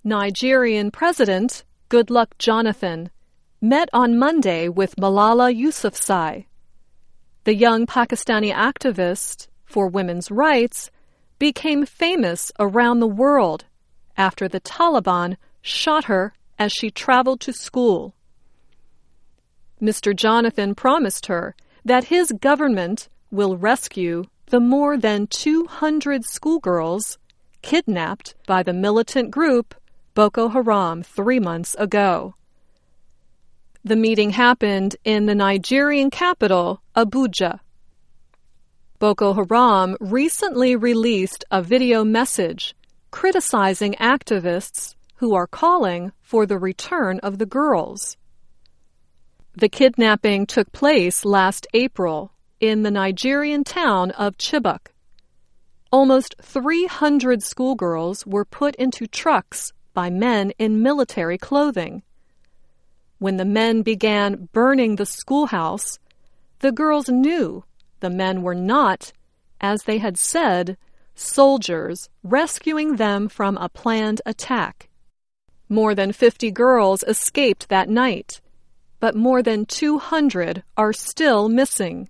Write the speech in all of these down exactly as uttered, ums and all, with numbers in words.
Nigerian President Goodluck Jonathan met on Monday with Malala Yousafzai. The young Pakistani activist for women's rights became famous around the world after the Taliban shot her as she traveled to school. Mister Jonathan promised her that his government will rescue the more than two hundred schoolgirls kidnapped by the militant group Boko Haram three months ago. The meeting happened in the Nigerian capital, Abuja. Boko Haram recently released a video message criticizing activists who are calling for the return of the girls. The kidnapping took place last April in the Nigerian town of Chibok. Almost three hundred schoolgirls were put into trucks by men in military clothing. When the men began burning the schoolhouse, the girls knew the men were not, as they had said, soldiers rescuing them from a planned attack. More than fifty girls escaped that night, but more than two hundred are still missing.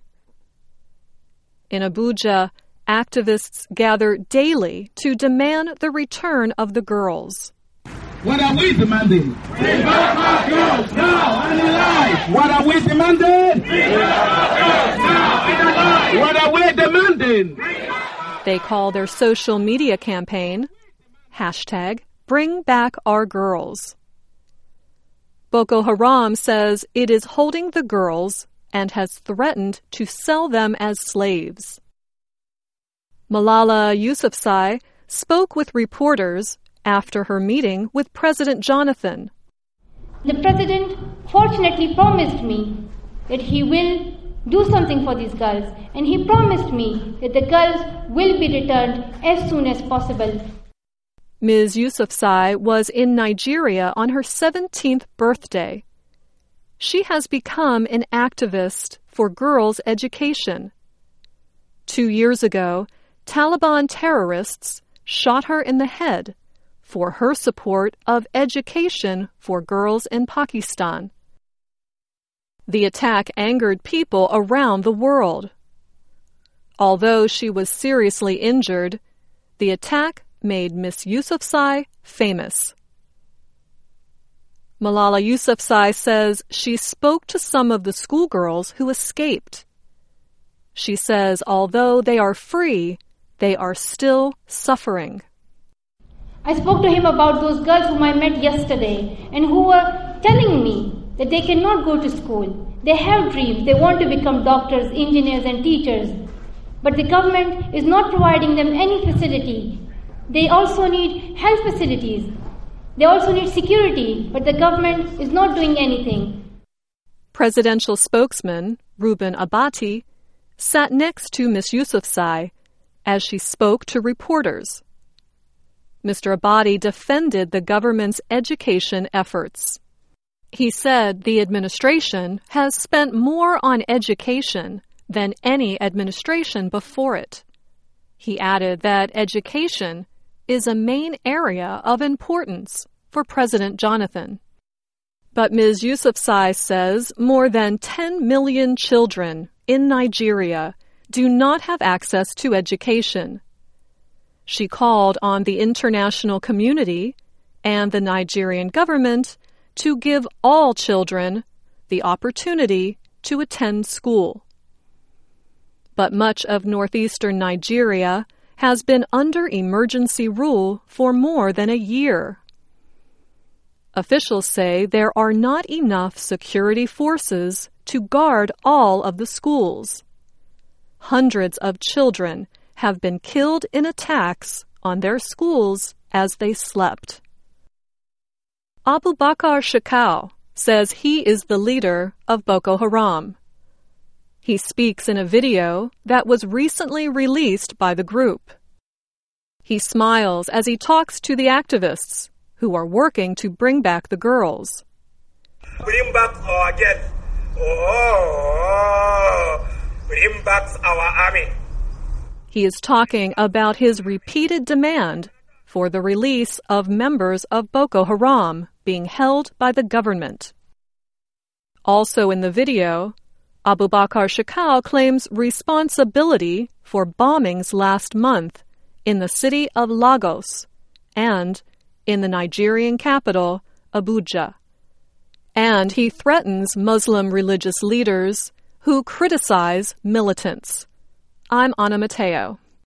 In Abuja, activists gather daily to demand the return of the girls. What are we demanding? Bring back our girls now and alive! What are we demanding? Bring back our girls now and alive! What are we demanding? They call their social media campaign, hashtag Bring Back Our Girls. Boko Haram says it is holding the girls and has threatened to sell them as slaves. Malala Yousafzai spoke with reporters after her meeting with President Jonathan. The president fortunately promised me that he will do something for these girls, and he promised me that the girls will be returned as soon as possible. Miz Yousafzai was in Nigeria on her seventeenth birthday. She has become an activist for girls' education. Two years ago, Taliban terrorists shot her in the head for her support of education for girls in Pakistan. The attack angered people around the world. Although she was seriously injured, the attack made Miss Yousafzai famous. Malala Yousafzai says she spoke to some of the schoolgirls who escaped. She says although they are free, they are still suffering. I spoke to him about those girls whom I met yesterday and who were telling me that they cannot go to school. They have dreams. They want to become doctors, engineers, and teachers. But the government is not providing them any facility. They also need health facilities. They also need security, but the government is not doing anything. Presidential spokesman Reuben Abati sat next to Miss Yousafzai as she spoke to reporters. Mister Abati defended the government's education efforts. He said the administration has spent more on education than any administration before it. He added that education is a main area of importance for President Jonathan. But Miz Yousafzai says more than ten million children in Nigeria do not have access to education. She called on the international community and the Nigerian government to give all children the opportunity to attend school. But much of northeastern Nigeria has been under emergency rule for more than a year. Officials say there are not enough security forces to guard all of the schools. Hundreds of children have been killed in attacks on their schools as they slept. Abubakar Shekau says he is the leader of Boko Haram. He speaks in a video that was recently released by the group. He smiles as he talks to the activists who are working to bring back the girls. Bring back our girls. Oh, bring back our army. He is talking about his repeated demand for the release of members of Boko Haram being held by the government. Also in the video, Abubakar Shekau claims responsibility for bombings last month in the city of Lagos and in the Nigerian capital, Abuja. And he threatens Muslim religious leaders who criticize militants. I'm Ana Mateo.